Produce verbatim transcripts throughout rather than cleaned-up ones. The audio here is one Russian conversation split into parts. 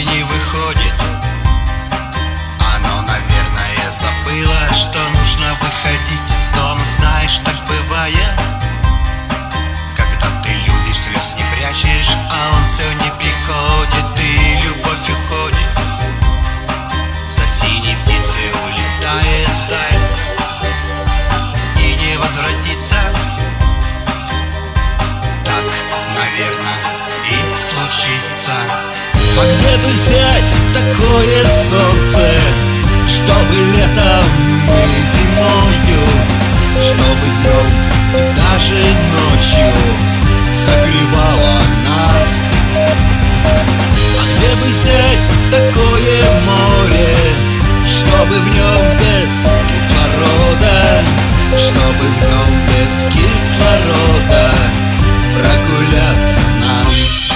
не выходит. Оно, наверное, забыло, что нужно выходить из дома. Знаешь, так бывает, когда ты любишь, слез не прячешь, а он все не приходит, и любовь уходит. За синей птицей улетает вдаль и не возвратится. Так, наверное, и случится. А где бы взять такое солнце, чтобы летом и зимою, чтобы днем и даже ночью согревало нас? А где бы взять такое море, чтобы в нем без кислорода, чтобы в нем без кислорода прогуляться нам?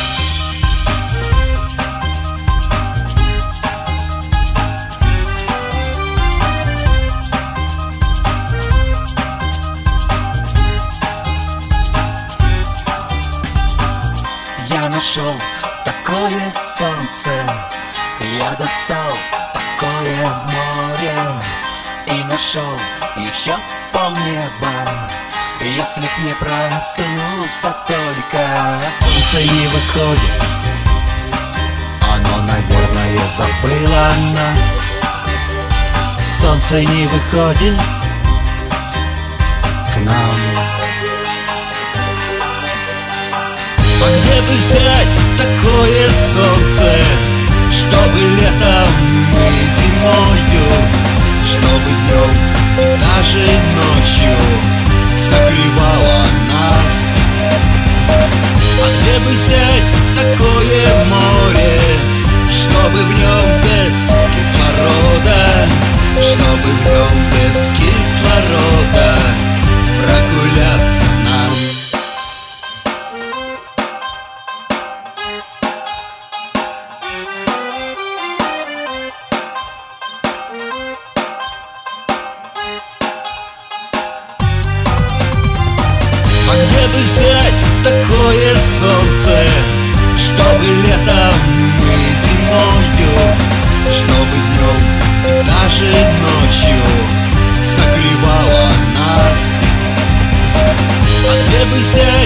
Я нашел такое солнце, я достал такое море и нашел еще полнеба. Если б не проснулся только, солнце не выходит. Оно, наверное, забыло нас. Солнце не выходит к нам. А где бы взять такое солнце, чтобы летом и зимою, чтобы днем и даже ночью согревало нас? А где бы взять такое море, чтобы в нем без кислорода, чтобы в нем без кислорода прогуляться нам? А где бы взять такое солнце, чтобы летом и зимою, чтобы днем и даже ночью согревало нас? А где бы взять